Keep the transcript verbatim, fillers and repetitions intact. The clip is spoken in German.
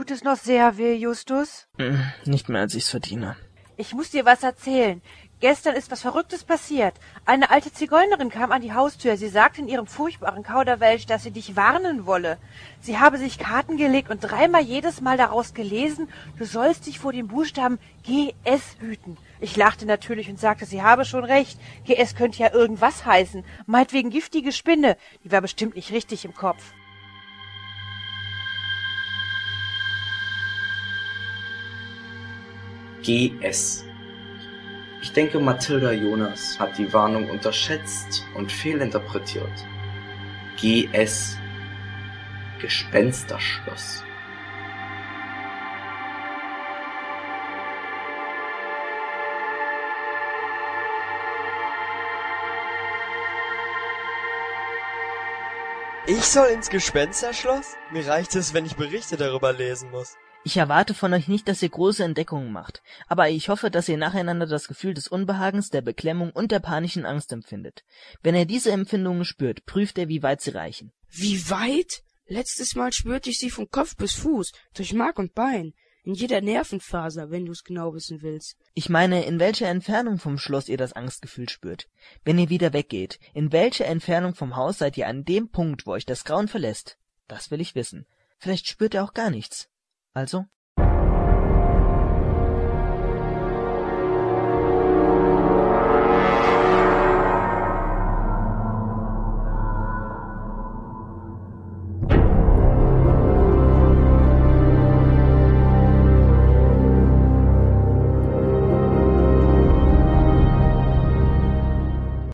Tut es noch sehr weh, Justus? Nicht mehr, als ich's verdiene. Ich muss dir was erzählen. Gestern ist was Verrücktes passiert. Eine alte Zigeunerin kam an die Haustür. Sie sagte in ihrem furchtbaren Kauderwelsch, dass sie dich warnen wolle. Sie habe sich Karten gelegt und dreimal jedes Mal daraus gelesen, du sollst dich vor dem Buchstaben G S hüten. Ich lachte natürlich und sagte, sie habe schon recht. G S könnte ja irgendwas heißen. Meinetwegen giftige Spinne. Die war bestimmt nicht richtig im Kopf. G S. Ich denke, Mathilda Jonas hat die Warnung unterschätzt und fehlinterpretiert. G S. Gespensterschloss. Ich soll ins Gespensterschloss? Mir reicht es, wenn ich Berichte darüber lesen muss. Ich erwarte von euch nicht, dass ihr große Entdeckungen macht, aber ich hoffe, dass ihr nacheinander das Gefühl des Unbehagens, der Beklemmung und der panischen Angst empfindet. Wenn ihr diese Empfindungen spürt, prüft er, wie weit sie reichen. Wie weit? Letztes Mal spürte ich sie von Kopf bis Fuß, durch Mark und Bein, in jeder Nervenfaser, wenn du's genau wissen willst. Ich meine, in welcher Entfernung vom Schloss ihr das Angstgefühl spürt. Wenn ihr wieder weggeht, in welcher Entfernung vom Haus seid ihr an dem Punkt, wo euch das Grauen verlässt? Das will ich wissen. Vielleicht spürt ihr auch gar nichts. Also